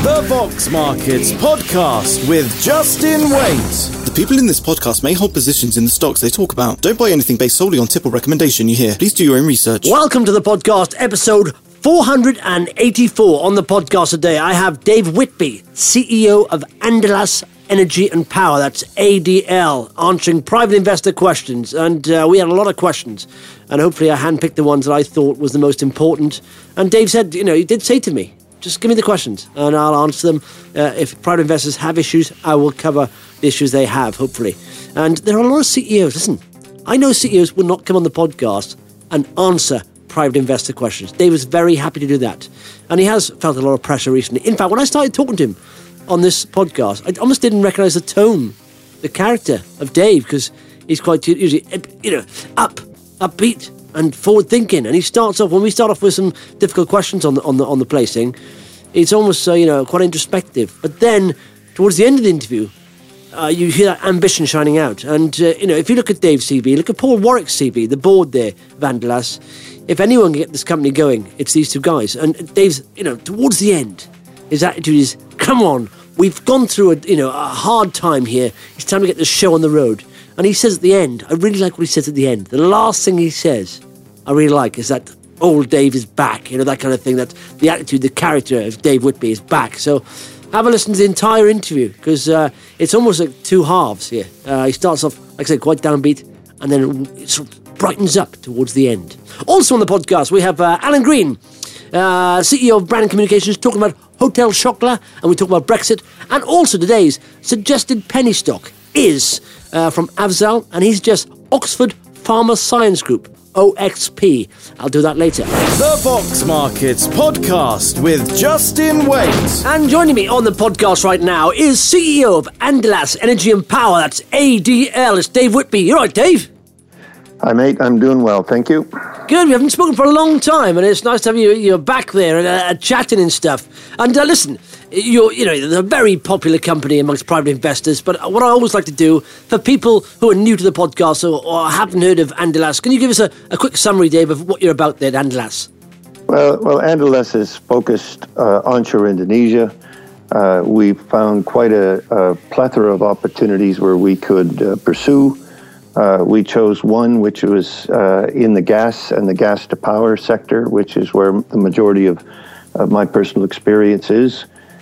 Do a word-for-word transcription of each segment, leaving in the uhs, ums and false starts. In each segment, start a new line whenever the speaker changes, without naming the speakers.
The Vox Markets Podcast with Justin Waite.
The people in this podcast may hold positions in the stocks they talk about. Don't buy anything based solely on tip or recommendation you hear. Please do your own research.
Welcome to the podcast, episode four hundred eighty-four. On the podcast today, I have Dave Whitby, C E O of Andelas Energy and Power, that's A D L, answering private investor questions. And uh, we had a lot of questions. And hopefully I handpicked the ones that I thought was the most important. And Dave said, you know, he did say to me, just give me the questions and I'll answer them. Uh, if private investors have issues, I will cover the issues they have, hopefully. And there are a lot of C E Os. Listen, I know C E Os will not come on the podcast and answer private investor questions. Dave was very happy to do that. And he has felt a lot of pressure recently. In fact, when I started talking to him on this podcast, I almost didn't recognise the tone, the character of Dave, because he's quite usually, you know, up, upbeat and forward-thinking. And he starts off, when we start off with some difficult questions on the on the on the placing, it's almost uh, you know quite introspective. But then towards the end of the interview, uh, you hear that ambition shining out. And uh, you know, if you look at Dave's C V, look at Paul Warwick's C V, the board there, Vandelas. If anyone can get this company going, it's these two guys. And Dave's, you know, towards the end, his attitude is, come on, we've gone through a you know a hard time here. It's time to get this show on the road. And he says at the end, I really like what he says at the end. The last thing he says, I really like, is that old Dave is back. You know, that kind of thing. That the attitude, the character of Dave Whitby is back. So have a listen to the entire interview, because uh, it's almost like two halves here. Uh, he starts off, like I said, quite downbeat, and then it sort of brightens up towards the end. Also on the podcast, we have uh, Alan Green, uh, C E O of Brand Communications, talking about Hotel Chocolat, and we talk about Brexit. And also today's suggested penny stock is uh, from Afzal, and he's just Oxford Pharma Science Group, O X P. I'll do that later.
The Vox Markets Podcast with Justin Waite.
And joining me on the podcast right now is C E O of Andelas Energy and Power, that's A D L. It's Dave Whitby. You all right, Dave?
Hi, mate. I'm doing well. Thank you.
Good. We haven't spoken for a long time, and it's nice to have you you're back there and uh, chatting and stuff. And uh, listen, you're you know they're a very popular company amongst private investors. But what I always like to do for people who are new to the podcast or, or haven't heard of Andelas, can you give us a, a quick summary, Dave, of what you're about there at Andelas?
Well, well, Andelas is focused uh, onshore Indonesia. Uh, we found quite a, a plethora of opportunities where we could uh, pursue. Uh, we chose one which was uh, in the gas and the gas to power sector, which is where the majority of, of my personal experience is.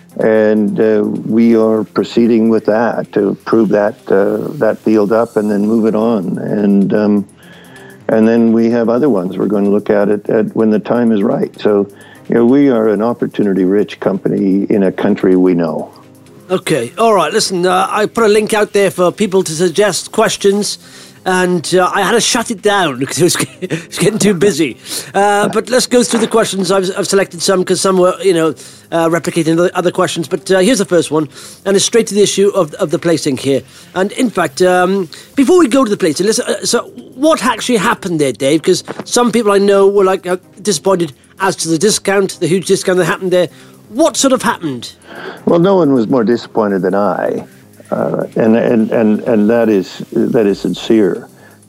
And uh, we are proceeding with that to prove that uh, that field up and then move it on. And um, and then we have other ones we're going to look at it at when the time is right. So, you know, we are an opportunity-rich company in a country we know.
Okay, all right, listen, uh, I put a link out there for people to suggest questions, and uh, I had to shut it down because it was, it was getting too busy. Uh, but let's go through the questions. I've, I've selected some because some were, you know, uh, replicating other, other questions. But uh, here's the first one, and it's straight to the issue of, of the placing here. And in fact, um, before we go to the placing, listen, uh, so what actually happened there, Dave? Because some people I know were like uh, disappointed as to the discount, the huge discount that happened there. What sort of happened?
Well, no one was more disappointed than I, uh, and, and and and that is that is sincere.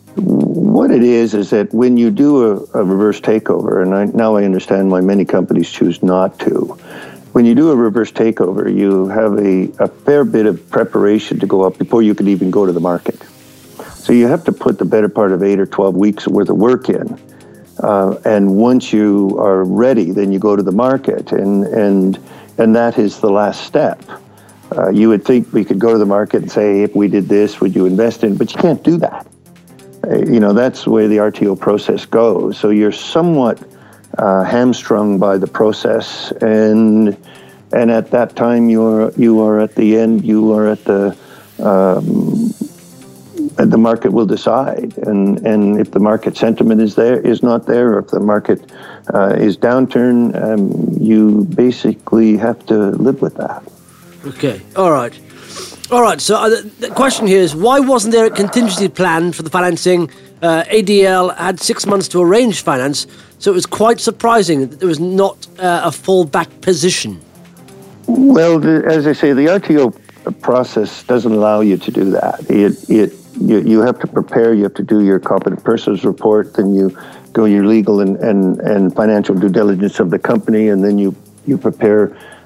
What it is is that when you do a, a reverse takeover, and I, now I understand why many companies choose not to. When you do a reverse takeover, you have a, a fair bit of preparation to go up before you can even go to the market. So you have to put the better part of eight or twelve weeks worth of work in. Uh, and once you are ready, then you go to the market, and and and that is the last step. Uh, you would think we could go to the market and say, if we did this, would you invest in? But you can't do that. Uh, you know, that's the way the R T O process goes. So you're somewhat uh, hamstrung by the process, and and at that time you are you are at the end. You are at the um, the market will decide, and, and if the market sentiment is there, is not there, or if the market uh, is downturn, um, you basically have to live with that.
Okay, all right. All right, so uh, the, the question here is, why wasn't there a contingency plan for the financing? Uh, A D L had six months to arrange finance, so it was quite surprising that there was not uh, a fallback position.
Well, the, as I say, the R T O process doesn't allow you to do that. It it You, you have to prepare, you have to do your competent persons report, then you go your legal and, and, and financial due diligence of the company, and then you, you prepare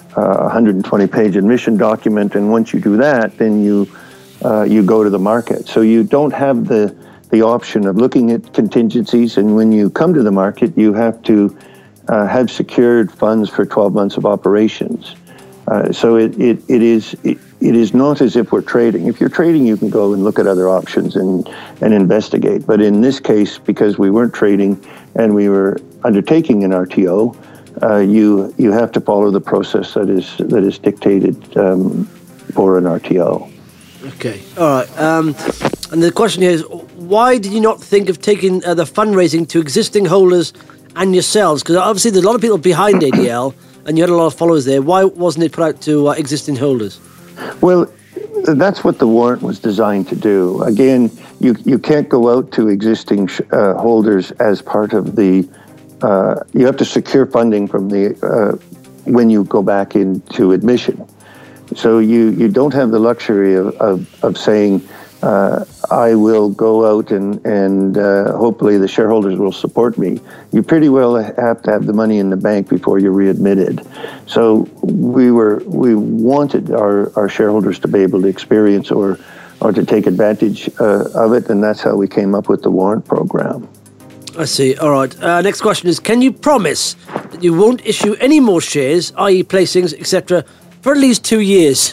uh, one hundred twenty page admission document, and once you do that, then you uh, you go to the market. So you don't have the the option of looking at contingencies, and when you come to the market, you have to uh, have secured funds for twelve months of operations. Uh, so it, it, it is it, it is not as if we're trading. If you're trading, you can go and look at other options and, and investigate. But in this case, because we weren't trading and we were undertaking an R T O, uh, you you have to follow the process that is that is dictated um, for an R T O.
Okay, all right. Um, and the question here is, why did you not think of taking uh, the fundraising to existing holders and yourselves? Because obviously there's a lot of people behind A D L, and you had a lot of followers there. Why wasn't it put out to uh, existing holders?
Well, that's what the warrant was designed to do. Again, you you can't go out to existing uh, holders as part of the. Uh, you have to secure funding from the uh, when you go back into admission. So you, you don't have the luxury of of, of saying uh, I will go out and and uh, hopefully the shareholders will support me. You pretty well have to have the money in the bank before you're readmitted. So we were we wanted our, our shareholders to be able to experience or or to take advantage uh, of it, and that's how we came up with the warrant program.
I see. All right. Uh, next question is: can you promise that you won't issue any more shares, that is, placings, et cetera, for at least two years?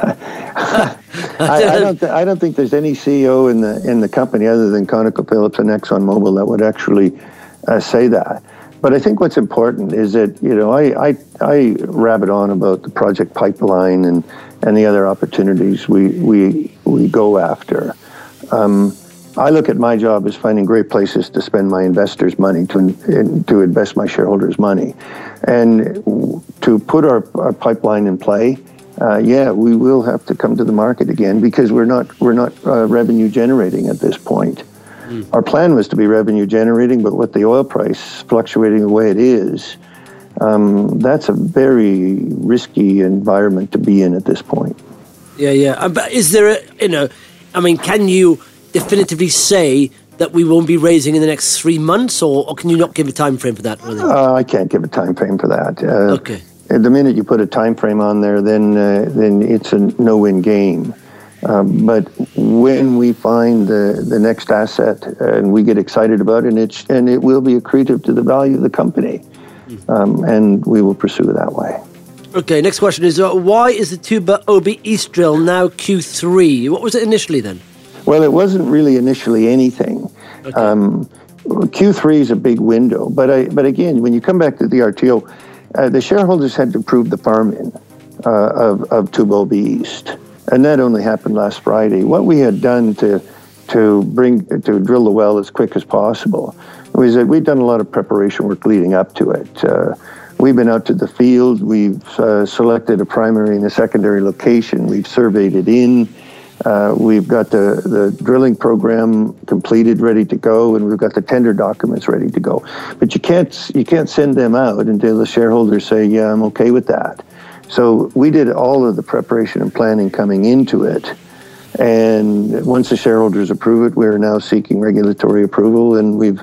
I, I don't. Th- I don't think there's any C E O in the in the company other than ConocoPhillips and ExxonMobil that would actually uh, say that. But I think what's important is that you know I, I I rabbit on about the project pipeline and, and the other opportunities we we we go after. Um, I look at my job as finding great places to spend my investors' money, to in, to invest my shareholders' money, and to put our, our pipeline in play. Uh, yeah, we will have to come to the market again because we're not we're not uh, revenue generating at this point. Mm. Our plan was to be revenue generating, but with the oil price fluctuating the way it is, um, that's a very risky environment to be in at this point.
Yeah, yeah. Uh, but is there a, you know, I mean, can you definitively say that we won't be raising in the next three months, or, or can you not give a time frame for that? Really?
Uh, I can't give a time frame for that. Uh,
okay.
The minute you put a time frame on there, then uh, then it's a no-win game. Um, but when we find the, the next asset and we get excited about it, and it and it will be accretive to the value of the company, um, and we will pursue it that way.
Okay. Next question is: uh, why is the Tuba Obi East drill now Q three? What was it initially then?
Well, it wasn't really initially anything. Okay. Um, Q three is a big window, but I, but again, when you come back to the R T O, uh, the shareholders had to approve the farm-in uh, of of Tuba Obi East, and that only happened last Friday. What we had done to to bring to drill the well as quick as possible was that we'd done a lot of preparation work leading up to it. Uh, we've been out to the field. We've uh, selected a primary and a secondary location. We've surveyed it in. Uh, we've got the, the drilling program completed, ready to go, and we've got the tender documents ready to go. But you can't you can't send them out until the shareholders say, yeah, I'm okay with that. So we did all of the preparation and planning coming into it. And once the shareholders approve it, we're now seeking regulatory approval, and we've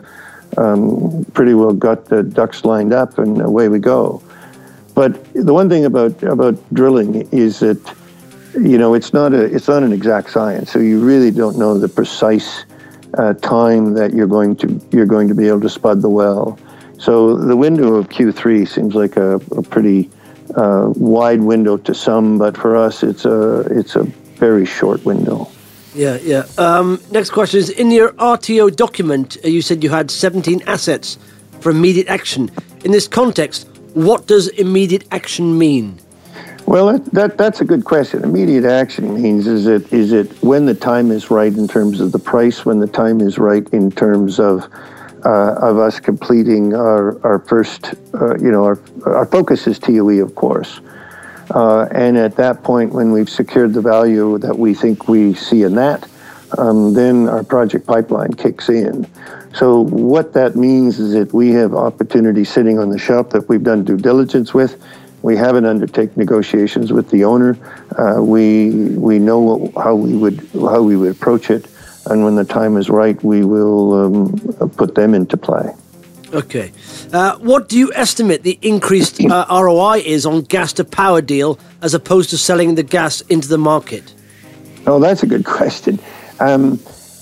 um, pretty well got the ducks lined up, and away we go. But the one thing about, about drilling is that you know, it's not a it's not an exact science, so you really don't know the precise uh, time that you're going to you're going to be able to spud the well. So the window of Q three seems like a, a pretty uh, wide window to some, but for us, it's a it's a very short window.
Yeah, yeah. Um, next question is: in your R T O document, uh, you said you had seventeen assets for immediate action. In this context, what does immediate action mean?
Well, that, that that's a good question. Immediate action means is it is it when the time is right in terms of the price, when the time is right in terms of uh, of us completing our our first, uh, you know, our our focus is T O E, of course, uh, and at that point when we've secured the value that we think we see in that, um, then our project pipeline kicks in. So what that means is that we have opportunities sitting on the shelf that we've done due diligence with. We haven't undertaken negotiations with the owner. Uh, we we know what, how we would how we would approach it, and when the time is right, we will um, put them into play.
Okay. Uh, what do you estimate the increased uh, R O I is on gas-to-power deal as opposed to selling the gas into the market?
Oh, that's a good question. Um,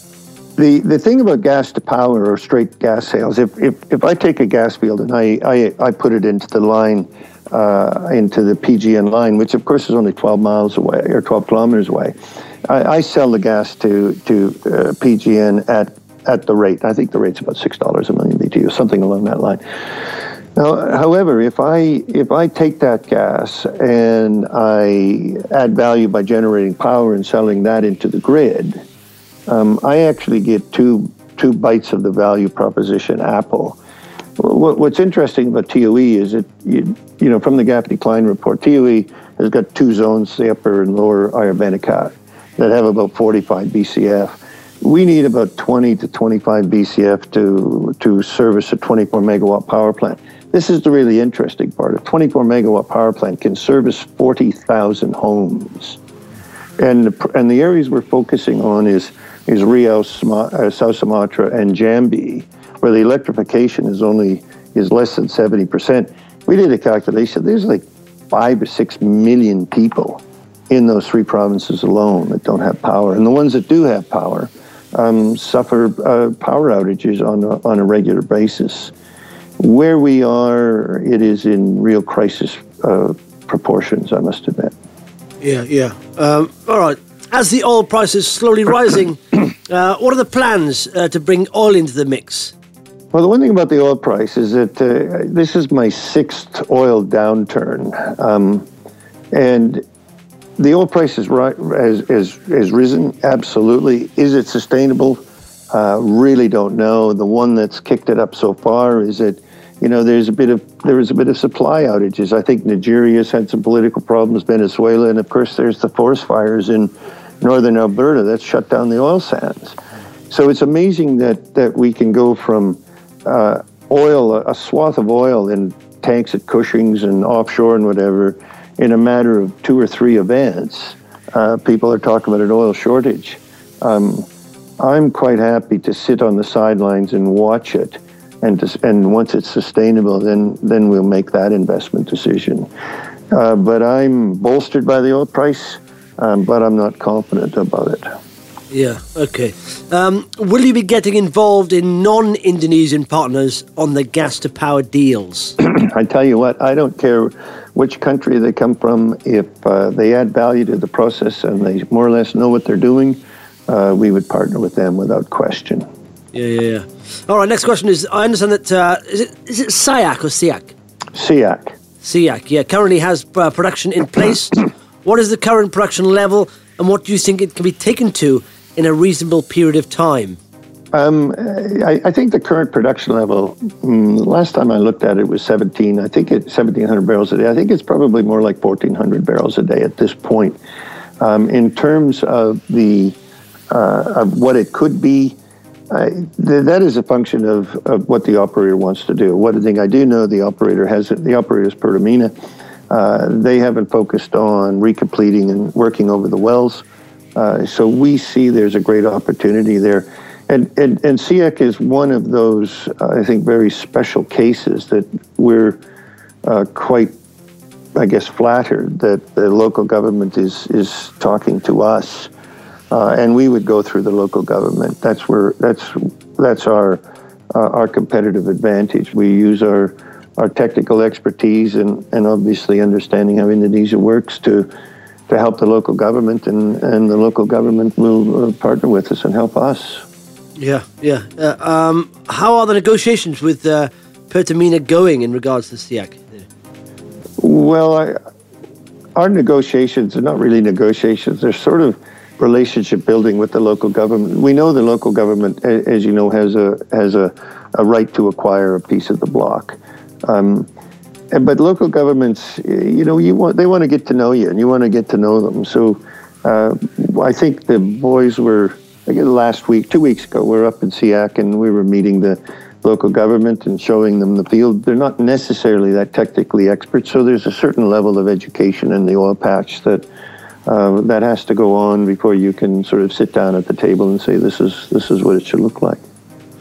the the thing about gas-to-power or straight gas sales, if, if, if I take a gas field and I, I, I put it into the line, uh, into the P G N line, which of course is only twelve miles away or twelve kilometers away, I, I sell the gas to, to uh, P G N at at the rate. I think the rate's about six dollars a million B T U, something along that line. Now, however, if I if I take that gas and I add value by generating power and selling that into the grid, um, I actually get two two bites of the value proposition apple. What, what's interesting about T O E is that you, you know from the Gaffney-Klein report, T O E has got two zones, the upper and lower Ayurvedica, that have about forty-five B C F. We need about twenty to twenty-five B C F to to service a twenty-four megawatt power plant. This is the really interesting part. A twenty-four megawatt power plant can service forty thousand homes. And the, and the areas we're focusing on is, is Riau, uh, South Sumatra, and Jambi, where the electrification is only is less than seventy percent. We did a calculation. There's like five or six million people in those three provinces alone that don't have power. And the ones that do have power um, suffer uh, power outages on a, on a regular basis. Where we are, it is in real crisis uh, proportions, I must admit.
Yeah, yeah. Um, all right. As the oil price is slowly rising, uh, what are the plans uh, to bring oil into the mix?
Well, the one thing about the oil price is that uh, this is my sixth oil downturn. Um, and the oil price is ri- has, has, has risen, absolutely. Is it sustainable? Uh, really don't know. The one that's kicked it up so far is that, you know, there's a bit of there is a bit of supply outages. I think Nigeria's had some political problems, Venezuela, and of course there's the forest fires in northern Alberta that shut down the oil sands. So it's amazing that, that we can go from uh, oil, a swath of oil in tanks at Cushing's and offshore and whatever, in a matter of two or three events. Uh, people are talking about an oil shortage. Um, I'm quite happy to sit on the sidelines and watch it. And to, and once it's sustainable, then then we'll make that investment decision. Uh, but I'm bolstered by the oil price, um, but I'm not confident about it.
Yeah, okay. Um, will you be getting involved in non-Indonesian partners on the gas-to-power deals?
I tell you what, I don't care which country they come from. If uh, they add value to the process and they more or less know what they're doing, uh, we would partner with them without question.
Yeah, yeah, yeah. All right, next question is, I understand that, uh, is it is it SIAC or SIAC?
SIAC.
SIAC, yeah, currently has uh, production in place. What is the current production level, and what do you think it can be taken to in a reasonable period of time?
Um, I, I think the current production level, um, last time I looked at it was seventeen, I think it's seventeen hundred barrels a day. I think it's probably more like fourteen hundred barrels a day at this point. Um, in terms of the uh, of what it could be, I, th- that is a function of, of what the operator wants to do. One thing I do know, the operator has the operator is Pertamina. Uh, they haven't focused on recompleting and working over the wells. Uh, so we see there's a great opportunity there. And, and, and SIAC is one of those, uh, I think, very special cases that we're uh, quite, I guess, flattered that the local government is, is talking to us. Uh, and we would go through the local government. That's where that's that's our uh, our competitive advantage. We use our our technical expertise and, and obviously understanding how Indonesia works to to help the local government, and, and the local government will uh, partner with us and help us.
Yeah, yeah. Uh, um, how are the negotiations with uh, Pertamina going in regards to SIAC?
Well, I, our negotiations are not really negotiations. They're sort of relationship building with the local government. We know the local government, as you know, has a has a, a right to acquire a piece of the block. Um, and, but local governments, you know, you want they want to get to know you, and you want to get to know them. So uh, I think the boys were, I guess last week, two weeks ago, we were up in SIAC and we were meeting the local government and showing them the field. They're not necessarily that technically expert, so there's a certain level of education in the oil patch that Uh, that has to go on before you can sort of sit down at the table and say this is this is what it should look like.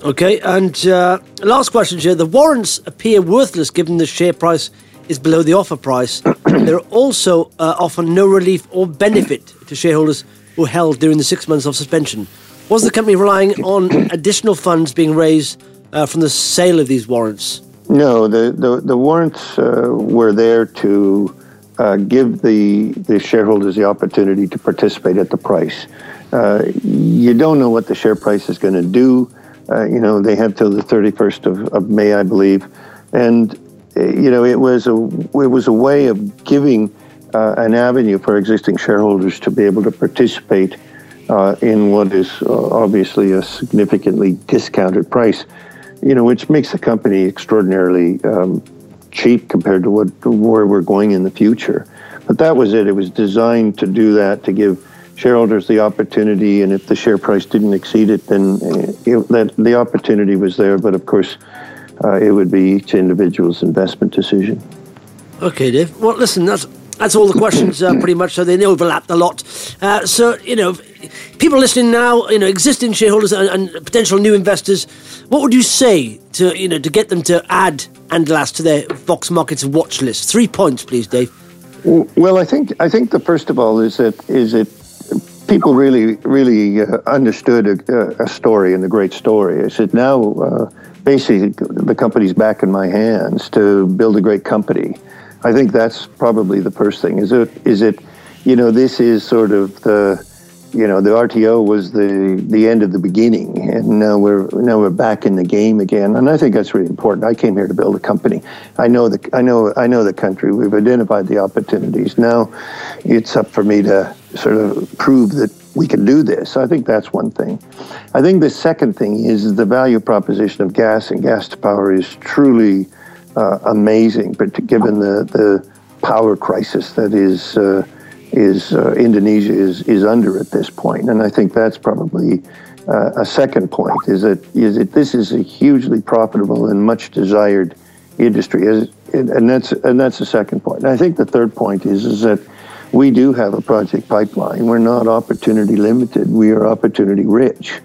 Okay, and uh, last question here. The warrants appear worthless given the share price is below the offer price. They also uh, offer no relief or benefit to shareholders who held during the six months of suspension. Was the company relying on additional funds being raised uh, from the sale of these warrants?
No, the, the, the warrants uh, were there to uh, give the, the shareholders the opportunity to participate at the price. Uh, you don't know what the share price is going to do. Uh, you know, they have till the thirty-first of, of May, I believe. And, uh, you know, it was a, it was a way of giving uh, an avenue for existing shareholders to be able to participate uh, in what is uh, obviously a significantly discounted price, you know, which makes the company extraordinarily um, cheap compared to what where we're going in the future. But that was it. It was designed to do that, to give shareholders the opportunity, and if the share price didn't exceed it, then it, that the opportunity was there. But of course, uh, it would be each individual's investment decision.
Okay, Dave. Well, listen, that's that's all the questions uh, pretty much. So they overlapped a lot. Uh, so you know, people listening now, you know, existing shareholders and, and potential new investors, what would you say to you know to get them to add Andelas to their Vox Markets watch list? Three points, please, Dave.
Well, I think I think the first of all is that is it. People really, really uh, understood a, a story, and a great story. I said, now, uh, basically, the company's back in my hands to build a great company. I think that's probably the first thing. Is it, is it, you know, this is sort of the, you know, the R T O was the the end of the beginning, and now we're now we're back in the game again. And I think that's really important. I came here to build a company. I know the I know I know the country. We've identified the opportunities. Now, it's up for me to sort of prove that we can do this. I think that's one thing. I think the second thing is the value proposition of gas and gas to power is truly uh, amazing, but given the the power crisis that is. Uh, is uh, Indonesia is, is under at this point. And I think that's probably uh, a second point, is that is that this is a hugely profitable and much desired industry, as, and that's and that's the second point. And I think the third point is, is that we do have a project pipeline. We're not opportunity limited. We are opportunity rich.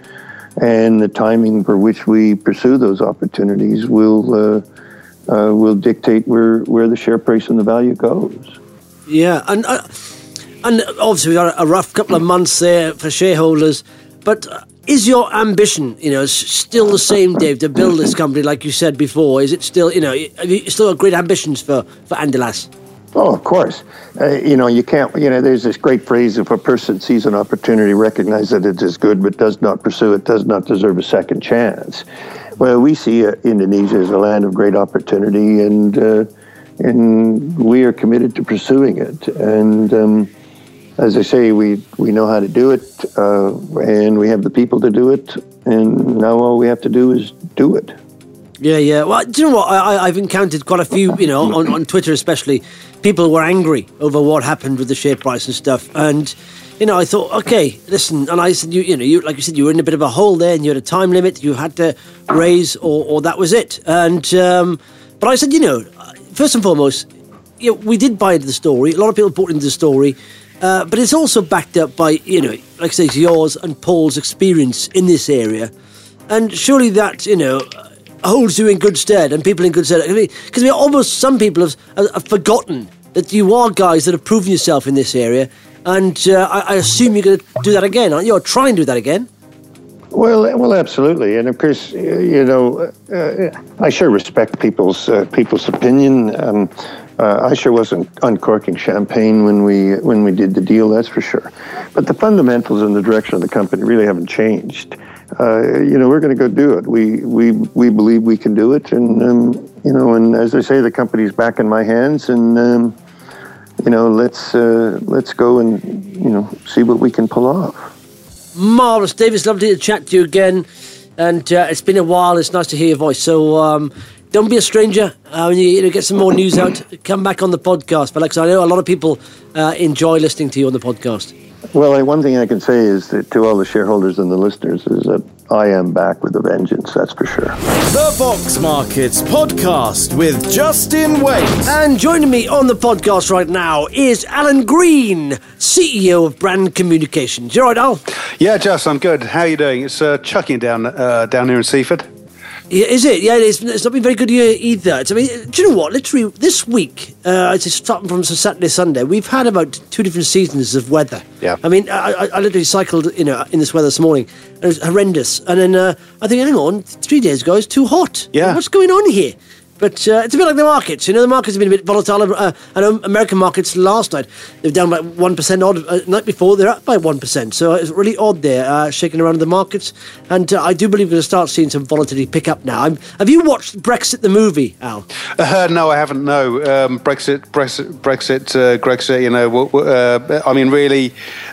And the timing for which we pursue those opportunities will uh, uh, will dictate where, where the share price and the value goes.
Yeah, and... Uh... And obviously, we've got a rough couple of months there for shareholders. But is your ambition, you know, still the same, Dave, to build this company like you said before? Is it still, you know, have you still got great ambitions for, for Andelas?
Oh, of course. Uh, you know, you can't, you know, there's this great phrase, if a person sees an opportunity, recognize that it is good, but does not pursue it, does not deserve a second chance. Well, we see uh, Indonesia as a land of great opportunity, and uh, and we are committed to pursuing it. And, um, as I say, we, we know how to do it, uh, and we have the people to do it, and now all we have to do is do it.
Yeah, yeah. Well, do you know what? I, I've encountered quite a few, you know, on, on Twitter especially, people were angry over what happened with the share price and stuff. And, you know, I thought, okay, listen, and I said, you, you know, you like you said, you were in a bit of a hole there, and you had a time limit, you had to raise, or, or that was it. And, um, but I said, you know, first and foremost, you know, we did buy into the story. A lot of people bought into the story. Uh, but it's also backed up by, you know, like I say, yours and Paul's experience in this area. And surely that, you know, holds you in good stead and people in good stead. Because I mean, almost some people have, have forgotten that you are guys that have proven yourself in this area. And uh, I, I assume you're going to do that again, aren't you? Or try and do that again?
Well, well, absolutely. And of course, you know, uh, I sure respect people's, uh, people's opinion. Um Uh, I sure wasn't uncorking champagne when we when we did the deal, that's for sure. But the fundamentals and the direction of the company really haven't changed. Uh, you know, we're going to go do it. We we we believe we can do it, and um, you know, and as I say, the company's back in my hands, and um, you know, let's uh, let's go and you know see what we can pull off.
Marvellous, Dave. It's lovely to chat to you again, and uh, it's been a while. It's nice to hear your voice. So. Um, Don't be a stranger. Uh, when you, you know, get some more news out, come back on the podcast. But like I said, I know a lot of people uh, enjoy listening to you on the podcast.
Well, one thing I can say is that to all the shareholders and the listeners is that I am back with a vengeance, that's for sure.
The Vox Markets Podcast with Justin Waite.
And joining me on the podcast right now is Alan Green, C E O of Brand Communications. You all right, Al?
Yeah, Just, I'm good. How are you doing? It's uh, chucking down uh, down here in Seaford.
Yeah, is it? Yeah, it's, it's not been very good here either. It's, I mean, do you know what? Literally, this week, uh, it's starting from Saturday, Sunday, we've had about two different seasons of weather.
Yeah.
I mean, I, I, I literally cycled, you know, in this weather this morning, and it was horrendous. And then uh, I think, hang on, three days ago, it's too hot.
Yeah.
What's going on here? But uh, it's a bit like the markets. You know, the markets have been a bit volatile. Uh, I know American markets last night, they were down by one percent odd. Uh, night before, they're up by one percent. So it's really odd there, uh, shaking around in the markets. And uh, I do believe we're going to start seeing some volatility pick up now. I'm, have you watched Brexit the movie, Al?
Uh, no, I haven't, no. Um, Brexit, Brexit, Brexit, uh, Grexit, you know, uh, I mean, really,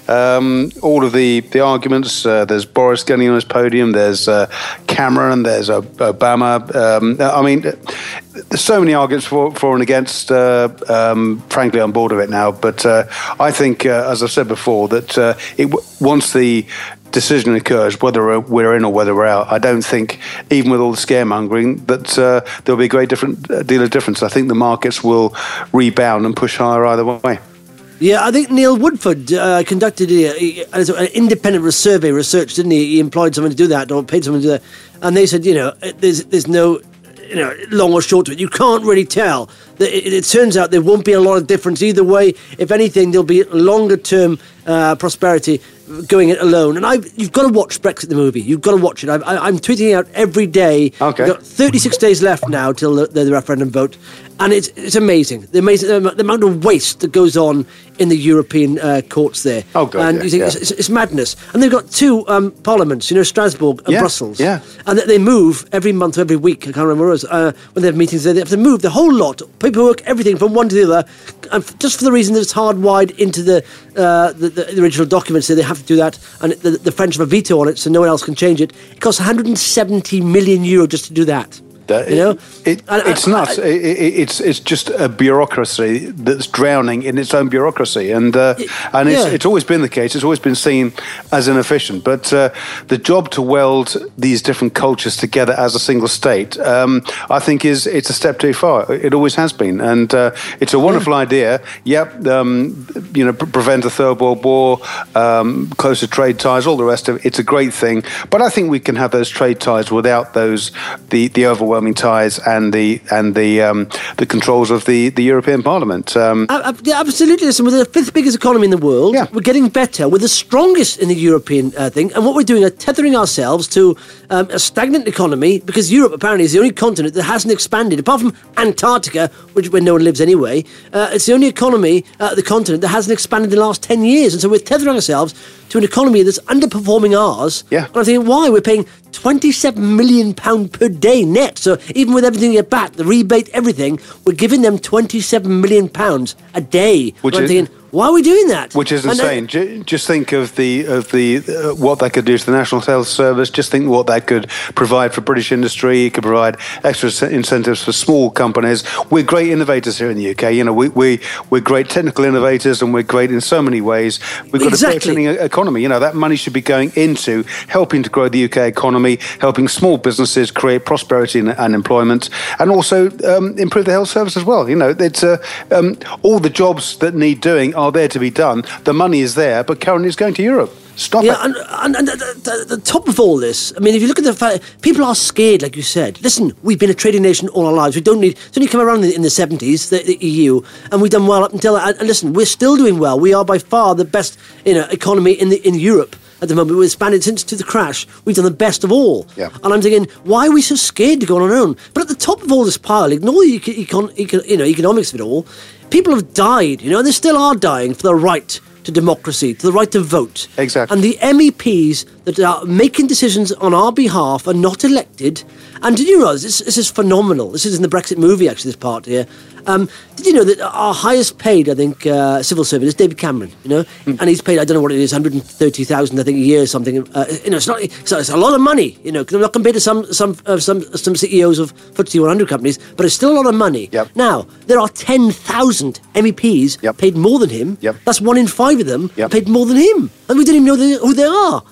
um, all of the, the arguments, uh, there's Boris getting on his podium, there's uh, Cameron, there's uh, Obama. Um, I mean, there's so many arguments for, for and against. Uh, um, frankly, I'm bored of it now. But uh, I think, uh, as I've said before, that uh, it, once the decision occurs, whether we're in or whether we're out, I don't think, even with all the scaremongering, that uh, there'll be a great different uh, deal of difference. I think the markets will rebound and push higher either way.
Yeah, I think Neil Woodford uh, conducted a, a, an independent survey research, didn't he? He employed someone to do that, or paid someone to do that. And they said, you know, there's there's no, you know, long or short to it. You can't really tell. It, it turns out there won't be a lot of difference either way. If anything, there'll be longer term uh, prosperity going it alone. And I, you've got to watch Brexit the movie. You've got to watch it. I, I, I'm tweeting out every day.
Okay.
We've got thirty-six days left now till the, the referendum vote. And it's it's amazing. The amazing the amount of waste that goes on in the European uh, courts there.
Oh, God,
and
yeah,
you think
yeah.
it's, it's, it's madness. And they've got two um, parliaments, you know, Strasbourg and
Yeah,
Brussels.
yeah.
And they move every month or every week. I can't remember what it was. Uh, when they have meetings there, they have to move the whole lot, paperwork, everything from one to the other, and just for the reason that it's hardwired into the, uh, the, the original documents. So they have to do that, and the, the French have a veto on it, so no one else can change it. It costs one hundred seventy million euro just to do that.
That,
you know,
it,
and,
it's
I,
nuts.
I,
it, it, it's it's just a bureaucracy that's drowning in its own bureaucracy, and uh, and it's,
yeah.
it's always been the case. It's always been seen as inefficient. But uh, the job to weld these different cultures together as a single state, um, I think, is it's a step too far. It always has been, and uh, it's a wonderful yeah. idea. Yep, um, you know, pre- prevent a third world war, um, closer trade ties, all the rest of it. It's a great thing. But I think we can have those trade ties without those the the overwhelming ties and the and the um, the controls of the, the European Parliament. Um,
uh, yeah, absolutely. Listen, we're the fifth biggest economy in the world.
Yeah.
We're getting better. We're the strongest in the European uh, thing. And what we're doing is tethering ourselves to um, a stagnant economy, because Europe apparently is the only continent that hasn't expanded, apart from Antarctica, which where no one lives anyway. Uh, it's the only economy, uh, the continent, that hasn't expanded in the last ten years. And so we're tethering ourselves to an economy that's underperforming ours.
Yeah.
And I'm thinking, why? We're paying twenty-seven million pounds per day net. So even with everything you get back, the rebate, everything, we're giving them twenty-seven million pounds a day.
Which
and I'm
is,
thinking, why are we doing that?
Which is
and, uh,
insane. J- just think of the of the uh, what that could do to the National Health Service. Just think what that could provide for British industry. It could provide extra incentives for small companies. We're great innovators here in the U K. You know, we we we're great technical innovators, and we're great in so many ways. We've got
Exactly.
a burgeoning economy. You know, that money should be going into helping to grow the U K economy, helping small businesses create prosperity and, and employment, and also um, improve the health service as well. You know, it's uh, um, all the jobs that need doing are there to be done. The money is there, but currently it's going to Europe. Stop
yeah,
it.
and, and, and the, the, the top of all this, I mean, if you look at the fact, people are scared, like you said. Listen, we've been a trading nation all our lives. We don't need, it's only come around in the, in the seventies, the, the E U, and we've done well up until, and, and listen, we're still doing well. We are by far the best, you know, economy in the in Europe at the moment. We've expanded since to the crash. We've done the best of all.
Yeah.
And I'm thinking, why are we so scared to go on our own? But at the top of all this pile, ignore the econ, econ, you know, economics of it all, people have died, you know, and they still are dying for the right to democracy, to the right to vote.
Exactly.
And the M E Ps that are making decisions on our behalf are not elected. And did you realise, this, this is phenomenal, this is in the Brexit movie actually, this part here. Um, did you know that our highest paid, I think, uh, civil servant is David Cameron, you know? Mm. And he's paid, I don't know what it is, one hundred thirty thousand, I think, a year or something. Uh, you know, it's not, it's, it's a lot of money, you know, not compared to some some uh, some some C E Os of F T S E one hundred companies, but it's still a lot of money.
Yep.
Now, there are ten thousand M E Ps
Yep.
paid more than him.
Yep.
That's one in five of them
Yep.
paid more than him. And we didn't even know they, who they are. And yet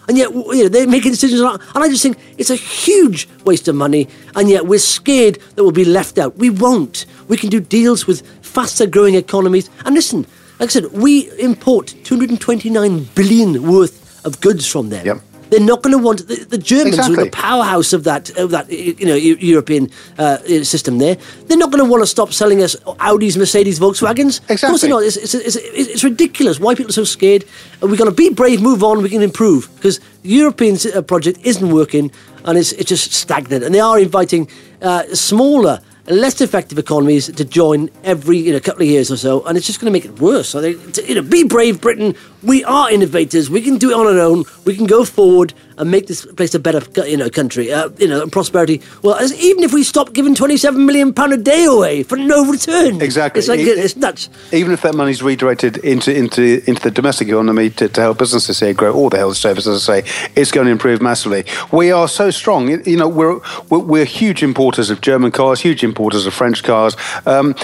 you know, they're making decisions, and I just think it's a huge waste of money, and yet we're scared that we'll be left out. We won't. We can do deals with faster growing economies. And listen, like I said, we import two hundred twenty-nine billion worth of goods from them.
Yep.
They're not going to want the, the Germans,
Exactly.
who are the powerhouse of that, of that you know, European uh, system. There, they're not going to want to stop selling us Audis, Mercedes, Volkswagens.
Exactly.
Of course they're not. It's, it's, it's, it's ridiculous. Why people are so scared? And we've got to be brave, move on. We can improve, because the European uh, project isn't working, and it's it's just stagnant. And they are inviting uh, smaller, less effective economies to join every you know couple of years or so, and it's just going to make it worse. So they, you know, be brave, Britain. We are innovators. We can do it on our own. We can go forward and make this place a better you know country. Uh, you know, and prosperity. Well, as, even if we stop giving twenty-seven million pound a day away for no return,
Exactly.
It's like
It-
it's nuts.
Even if that money's redirected into into into the domestic economy to, to help businesses here grow, all the health services, I say, it's going to improve massively. We are so strong. You know, we're we're, we're huge importers of German cars, huge importers of French cars, um,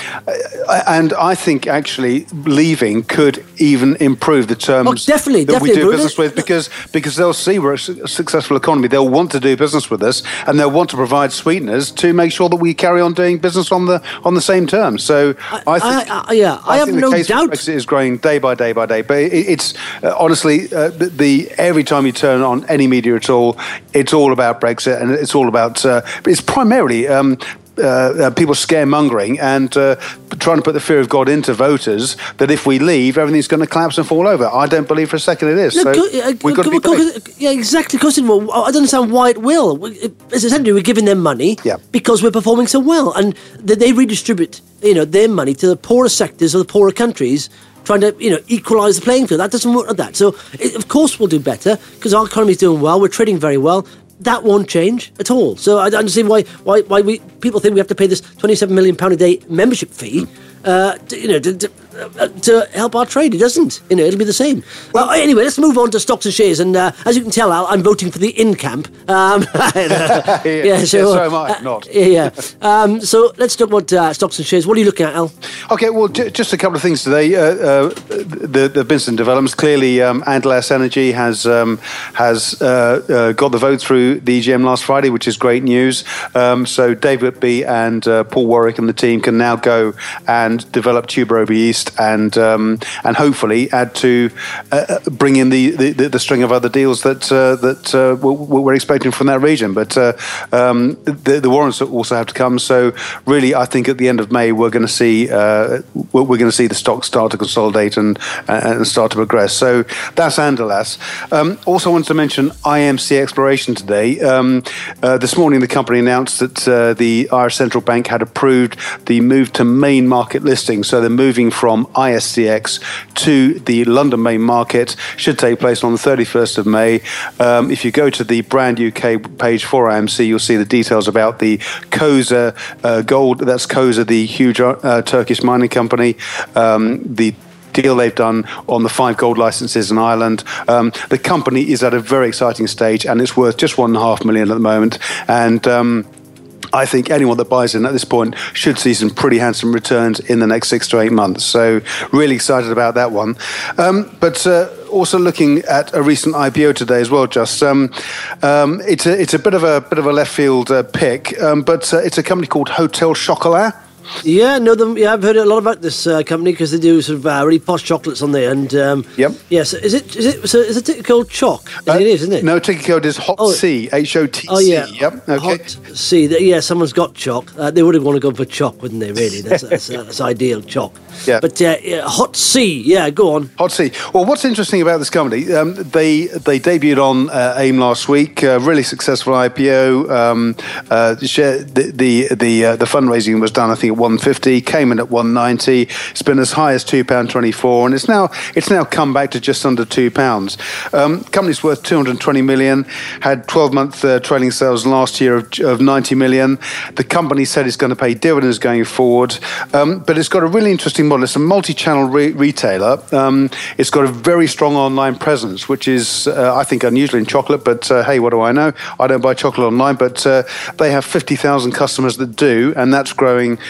and I think actually leaving could even improve the terms
Oh, definitely,
that
definitely,
we do
Bruno.
business with, because because they'll see we're a su- successful economy. They'll want to do business with us, and they'll want to provide sweeteners to make sure that we carry on doing business on the on the same terms. So I,
I-
think,
I- I- yeah, I have
think
no
the case for
doubt.
Brexit is growing day by day by day. But it, it's uh, honestly uh, the, the every time you turn on any media at all, it's all about Brexit, and it's all about uh, it's primarily. Um, Uh, uh, people scaremongering and uh, trying to put the fear of God into voters that if we leave, everything's going to collapse and fall over. I don't believe for a second it is.
No,
So
go- uh,
we've got to
go-
be brave.
go- yeah, exactly. Because it will. I don't understand why it will. It- It's essentially we're giving them money
Yeah.
because we're performing so well, and they, they redistribute, you know, their money to the poorer sectors of the poorer countries, trying to, you know, equalise the playing field. That doesn't work like that. So, it, of course, we'll do better because our economy is doing well. We're trading very well. That won't change at all. So I don't understand why why why we people think we have to pay this twenty-seven million pound a day membership fee, uh, to, you know, to, to, uh, to help our trade. It doesn't. You know, it'll be the same. Well, anyway, let's move on to stocks and shares. And uh, as you can tell, Al, I'm voting for the in camp. Um,
yeah, yeah, so am I.
uh,
Not.
Yeah. yeah. Um, so let's talk about uh, stocks and shares. What are you looking at, Al?
Okay, well, j- just a couple of things today. Uh, uh, the, the business developments. Clearly, um, Andalas Energy has um, has uh, uh, got the vote through the E G M last Friday, which is great news. Um, so Dave Whitby and uh, Paul Warwick and the team can now go and develop Tuberoby East and um, and hopefully add to uh, bring in the, the, the string of other deals that uh, that uh, we're expecting from that region. But uh, um, the, the warrants also have to come. So really, I think at the end of May we're going to see uh, we're going to see the stock start to consolidate and and start to progress. So that's Andalas. Um, also, wanted to mention I M C Exploration today. Um, uh, this morning, the company announced that uh, the Irish Central Bank had approved the move to main market listing. So they're moving from I S C X to the London main market. Should take place on the thirty-first of May. Um, if you go to the Brand U K page for I M C, you'll see the details about the Koza uh, Gold. That's Koza, the huge uh, Turkish mining company. Um, the deal they've done on the five gold licenses in Ireland. Um, the company is at a very exciting stage, and it's worth just one and a half million at the moment. And um, I think anyone that buys in at this point should see some pretty handsome returns in the next six to eight months. So really excited about that one. Um, but uh, also looking at a recent I P O today as well, just um, um, it's a it's a bit of a bit of a left field uh, pick, um, but uh, it's a company called Hotel Chocolat.
Yeah, know them. Yeah, I've heard a lot about this uh, company because they do sort of uh, really posh chocolates on there. And um,
Yep.
Yes, is it? Is it? So is it ticket called Choc?
Uh,
it is, isn't it?
No, ticket code is Hot
Oh.
C, H O T C.
Oh yeah.
Yep. Okay.
Hot C. Th- Yeah, someone's got Choc. Uh, they would have want to go for Choc, wouldn't they? Really, that's that's, that's ideal, Choc.
Yeah.
But uh, yeah, Hot C. Yeah, go on.
Hot C. Well, what's interesting about this company? Um, they they debuted on uh, AIM last week. Uh, really successful I P O. Um, uh, the share, the the the, uh, the fundraising was done, I think, at one fifty. Came in at one ninety. It's been as high as two pound twenty-four, and it's now it's now come back to just under two pounds. Um, company's worth two hundred twenty million. Had twelve month uh, trailing sales last year of, of ninety million. The company said it's going to pay dividends going forward, um, but it's got a really interesting model. It's a multi-channel re- retailer. Um, it's got a very strong online presence, which is, uh, I think, unusual in chocolate. But uh, hey, what do I know? I don't buy chocolate online, but uh, they have fifty thousand customers that do, and that's growing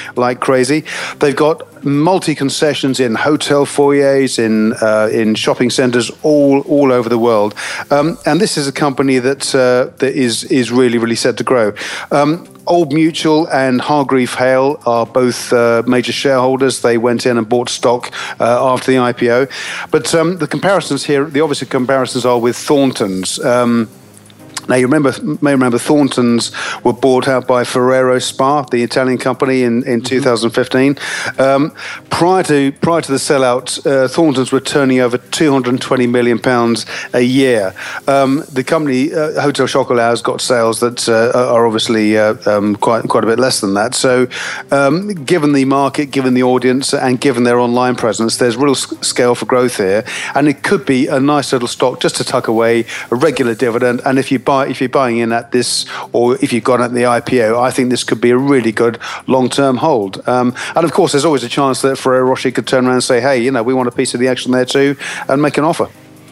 like crazy. They've got multi-concessions in hotel foyers, in uh, in shopping centres all all over the world, um, and this is a company that uh, that is is really really set to grow. Um, Old Mutual and Hargreave Hale are both uh, major shareholders. They went in and bought stock uh, after the I P O, but um, the comparisons here, the obvious comparisons are with Thorntons. Um, Now, you remember, may remember Thorntons were bought out by Ferrero Spa, the Italian company, in, in two thousand fifteen. Um, prior to prior to the sellout, uh, Thorntons were turning over two hundred twenty million pounds a year. Um, the company, uh, Hotel Chocolat, has got sales that uh, are obviously uh, um, quite quite a bit less than that. So, um, given the market, given the audience, and given their online presence, there's real s- scale for growth here. And it could be a nice little stock just to tuck away, a regular dividend. And if you buy If you're buying in at this, or if you've gone at the I P O, I think this could be a really good long-term hold. Um, and of course, there's always a chance that Ferrero Rocher could turn around and say, "Hey, you know, we want a piece of the action there too," and make an offer.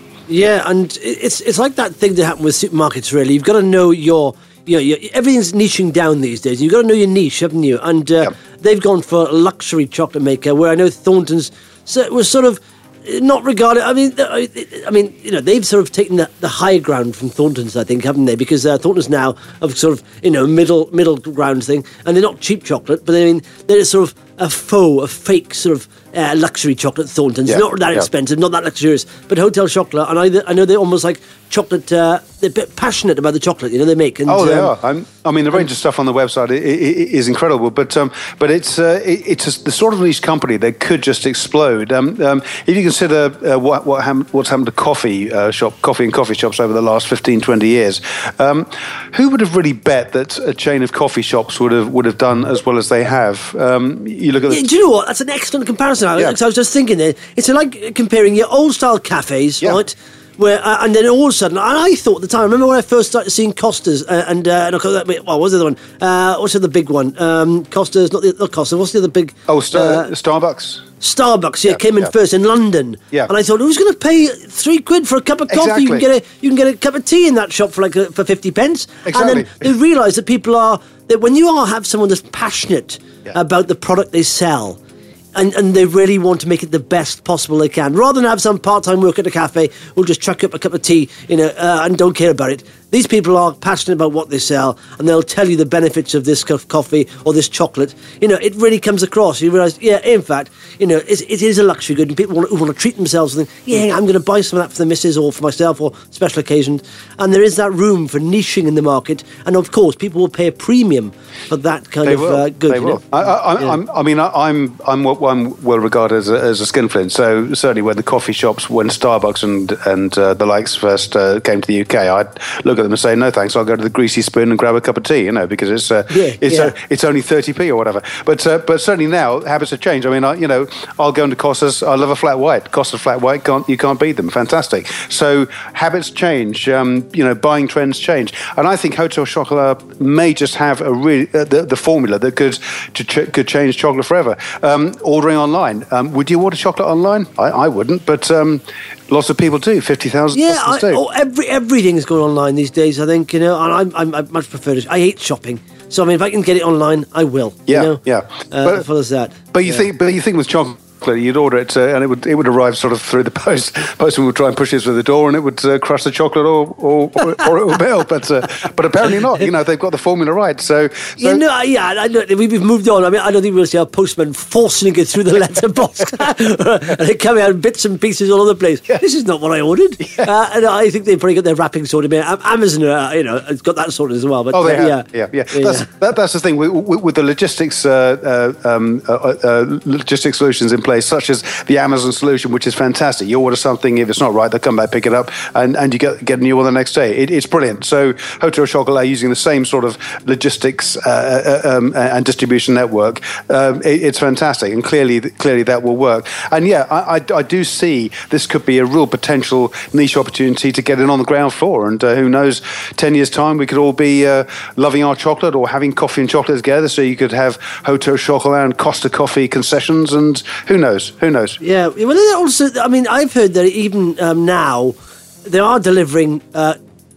Yeah, and it's it's like that thing that happened with supermarkets. Really, you've got to know your, you know, your, everything's niching down these days. You've got to know your niche, haven't you? And uh,
Yep.
they've gone for a luxury chocolate maker, where I know Thorntons was sort of not regarded. I mean, I mean, you know, they've sort of taken the, the high ground from Thorntons, I think, haven't they? Because uh, Thorntons now have sort of, you know, middle middle ground thing, and they're not cheap chocolate, but I mean, they're sort of a faux, a fake sort of uh, luxury chocolate. Thorntons,
Yeah,
not that
yeah.
expensive, not that luxurious, but Hotel Chocolat, and I, I know they're almost like chocolate. Uh, they're a bit passionate about the chocolate, you know, they make. And,
oh, they
um,
are. I'm, I mean, the range of stuff on the website i- i- is incredible, but um, but it's uh, it, it's a, the sort of niche company that could just explode. Um, um, if you consider uh, what what ham- what's happened to coffee uh, shop, coffee and coffee shops over the last fifteen, twenty years, um, who would have really bet that a chain of coffee shops would have would have done as well as they have? Um, you look at the
Yeah, do you know what? That's an excellent comparison, Alex.
Yeah.
'Cause I was just thinking there. It's like comparing your old-style cafes,
Yeah.
right? Where uh, and then all of a sudden, and I thought at the time, I remember when I first started seeing Costa's uh, and uh, and I call that, wait, what was the other one? Uh, what's the other big one? Um, Costa's, not the not Costa. What's the other big?
oh Star-
uh,
Starbucks.
Starbucks, yeah,
Yeah,
came in
yeah.
first in London.
Yeah.
And I thought, who's going to pay three quid for a cup of coffee? You can
Exactly.
get a you can get a cup of tea in that shop for like a, for fifty pence.
Exactly.
And then they realise that people are that when you are have someone that's passionate
Yeah.
about the product they sell. And, and they really want to make it the best possible they can. Rather than have some part-time worker at a cafe who'll just chuck up a cup of tea, you know, uh, and don't care about it. These people are passionate about what they sell, and they'll tell you the benefits of this cup of coffee or this chocolate. You know, it really comes across. You realise, yeah, in fact, you know, it's, it is a luxury good, and people want to, want to treat themselves and think, yeah, I'm going to buy some of that for the missus or for myself or special occasions. And there is that room for niching in the market, and of course, people will pay a premium for that kind
They
of
will.
uh, good.
They
you
will.
know?
I, I,
Yeah.
I'm, I mean, I, I'm I'm what I'm well regarded as a, as a skinflint. So certainly, when the coffee shops, when Starbucks and and uh, the likes first uh, came to the U K, I'd look at them and say, no thanks, I'll go to the Greasy Spoon and grab a cup of tea, you know, because it's uh,
Yeah,
it's
yeah.
Uh, it's only thirty p or whatever. But uh, but certainly now habits have changed. I mean, I, you know, I'll go into Costa's. I love a flat white. Costa's flat white, can't you can't beat them. Fantastic. So habits change. Um, you know, buying trends change, and I think Hotel Chocolat may just have a really uh, the, the formula that could to ch- could change chocolate forever. Um, ordering online. Um, would you order chocolate online? I, I wouldn't, but um, lots of people do. Fifty thousand.
Yeah, I,
do.
oh, every everything's going online these days. I think you know, and I, I, I much prefer it. I hate shopping, so I mean, if I can get it online, I will.
Yeah,
you know?
yeah.
Uh,
But-
full as that.
But you
Yeah.
think, but you think with chocolate, you'd order it uh, and it would it would arrive sort of through the post. Postman would try and push it through the door, and it would uh, crush the chocolate, or or, or, or it would melt. But uh, but apparently not. You know, they've got the formula right. So, so
Yeah, no, I- yeah, I know, we- we've moved on. I mean, I don't think we'll see our postman forcing it through the letterbox and it coming out in bits and pieces all over the place.
Yeah.
This is not what I ordered. Uh, and I think they've probably got their wrapping sorted. I mean, Amazon, uh, you know, has got that sorted as well. But
Oh, they
uh,
have. Yeah, yeah. That's, That, that's the thing with, with, with the logistics, uh, uh, um, uh, uh, logistics solutions in place, such as the Amazon solution, which is fantastic. You order something, if it's not right, they'll come back, pick it up, and, and you get get a new one the next day. It, it's brilliant. So Hotel Chocolat using the same sort of logistics uh, uh, um, and distribution network. Um, it, it's fantastic, and clearly, clearly that will work. And yeah, I, I, I do see this could be a real potential niche opportunity to get in on the ground floor. And uh, who knows, ten years time, we could all be uh, loving our chocolate or having coffee and chocolate together. So you could have Hotel Chocolat and Costa Coffee concessions, and who knows, who knows.
Yeah, well, also, I mean, I've heard that even um, now they are delivering uh,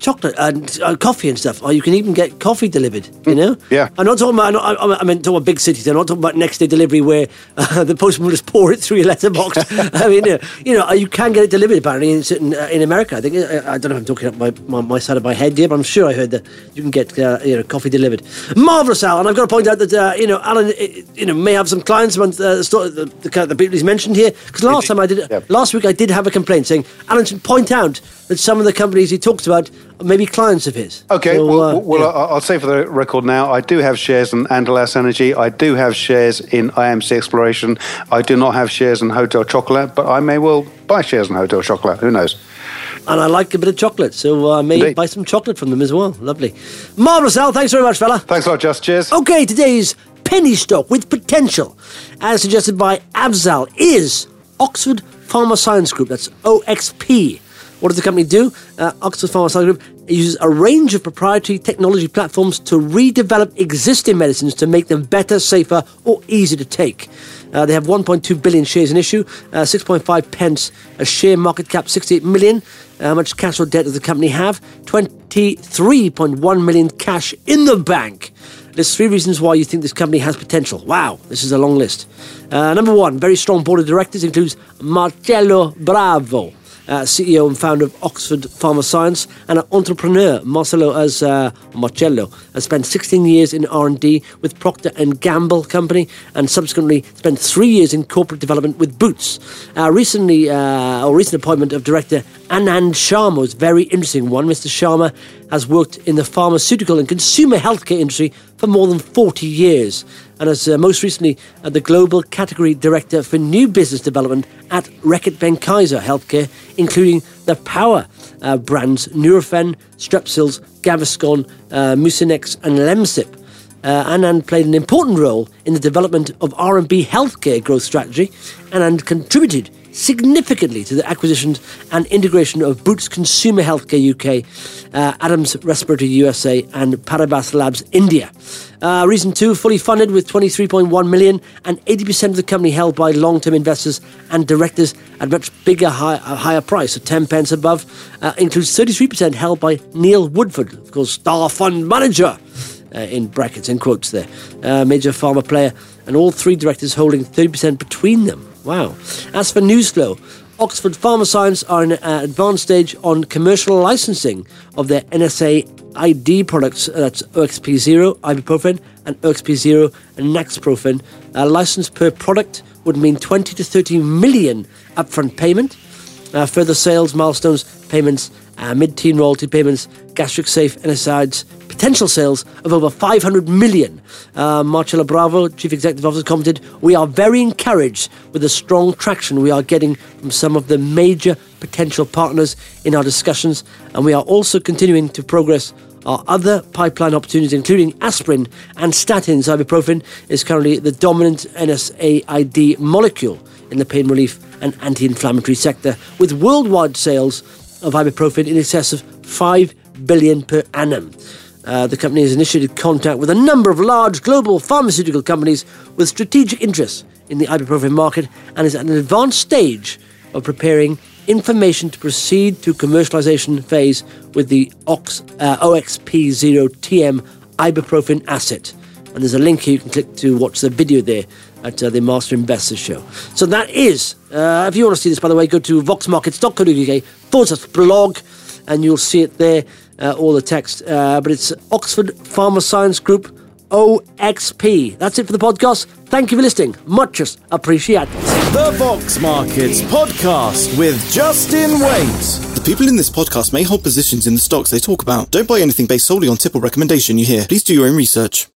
chocolate and uh, coffee and stuff, or you can even get coffee delivered, you know?
Yeah.
I'm not talking about, I'm not, I mean, talking about big cities. I'm not talking about next day delivery where uh, the postman will just pour it through your letterbox. I mean, you know, you know, you can get it delivered apparently in, in, uh, in America. I think, I, I don't know if I'm talking up my, my, my side of my head here, but I'm sure I heard that you can get, uh, you know, coffee delivered. Marvellous, Al. And I've got to point out that, uh, you know, Alan, you know, may have some clients among uh, the, store, the, the, the people he's mentioned here. Because last time I did,
yeah.
last week I did have a complaint saying Alan should point out that some of the companies he talks about are maybe clients of his.
Okay,
so,
well,
uh,
well
yeah.
I'll say for the record now, I do have shares in Andalas Energy. I do have shares in I M C Exploration. I do not have shares in Hotel Chocolat, but I may well buy shares in Hotel Chocolat. Who knows?
And I like a bit of chocolate, so I uh, may
Indeed.
buy some chocolate from them as well. Lovely. Marvellous, Al. Thanks very much, fella.
Thanks a lot, Just. Cheers.
Okay, today's penny stock with potential, as suggested by Afzal, is Oxford Pharma Science Group. That's O X P. What does the company do? Uh, Oxford Pharma Science Group uses a range of proprietary technology platforms to redevelop existing medicines to make them better, safer, or easier to take. Uh, they have one point two billion shares in issue, uh, six point five pence a share, market cap sixty-eight million. Uh, how much cash or debt does the company have? twenty-three point one million cash in the bank. There's three reasons why you think this company has potential. Wow, this is a long list. Uh, number one, very strong board of directors includes Marcello Bravo, Uh, C E O and founder of Oxford Pharma Science, and an entrepreneur. Marcello as uh, Marcello has spent sixteen years in R and D with Procter and Gamble Company, and subsequently spent three years in corporate development with Boots. Uh, recently, uh, or recent appointment of director Anand Sharma was a very interesting one. Mister Sharma has worked in the pharmaceutical and consumer healthcare industry for more than forty years, and as uh, most recently uh, the global category director for new business development at Reckitt Benckiser Healthcare, including the power uh, brands Nurofen, Strepsils, Gaviscon, uh, Mucinex and Lemsip. Uh, Anand played an important role in the development of R and B healthcare growth strategy and contributed significantly to the acquisition and integration of Boots Consumer Healthcare U K, uh, Adams Respiratory U S A and Paribas Labs India. Uh, reason two, fully funded with twenty-three point one million and eighty percent of the company held by long-term investors and directors at much bigger, high, uh, higher price, so ten pence above, uh, includes thirty-three percent held by Neil Woodford, of course, star fund manager, uh, in brackets and quotes there, uh, major pharma player, and all three directors holding thirty percent between them. Wow. As for news flow, Oxford Pharma Science are in an advanced stage on commercial licensing of their N S A I D products. That's O X P zero, ibuprofen, and O X P zero and Naxprofen. A license per product would mean twenty to thirty million upfront payment. Uh, further sales milestones, payments, uh, mid-teen royalty payments, gastric safe N S A I Ds, potential sales of over five hundred million. Uh, Marcello Bravo, Chief Executive Officer, commented, "We are very encouraged with the strong traction we are getting from some of the major potential partners in our discussions, and we are also continuing to progress our other pipeline opportunities, including aspirin and statins. Ibuprofen is currently the dominant N S A I D molecule in the pain relief and anti-inflammatory sector, with worldwide sales of ibuprofen in excess of five billion per annum. Uh, the company has initiated contact with a number of large global pharmaceutical companies with strategic interests in the ibuprofen market and is at an advanced stage of preparing information to proceed to commercialization phase with the Ox, uh, O X P zero T M ibuprofen asset." And there's a link here you can click to watch the video there at uh, the Master Investors Show. So that is, uh, if you want to see this, by the way, go to voxmarkets.co.uk forward slash blog, and you'll see it there, uh, all the text. Uh, but it's Oxford Pharma Science Group, O X P. That's it for the podcast. Thank you for listening. Much appreciated.
The Vox Markets Podcast with Justin Waite.
The people in this podcast may hold positions in the stocks they talk about. Don't buy anything based solely on tip or recommendation you hear. Please do your own research.